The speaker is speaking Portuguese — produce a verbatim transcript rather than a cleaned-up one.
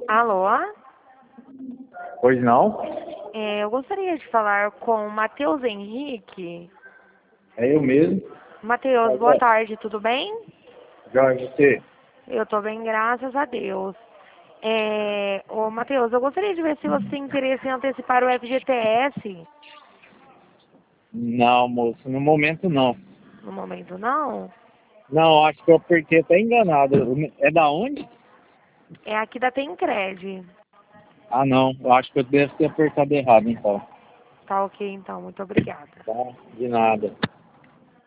Alô? Pois não? É, eu gostaria de falar com o Matheus Henrique. É eu mesmo. Matheus, boa tarde, tudo bem? Jorge, você? Eu tô bem, graças a Deus. É, ô Matheus, eu gostaria de ver se você tem interesse em antecipar o F G T S. Não, moço, no momento não. No momento, não? Não, acho que eu apertei até enganado. É da onde? É aqui da Tencred. Ah, não. Eu acho que eu devo ter apertado errado, então. Tá ok, então. Muito obrigada. Tá? De nada.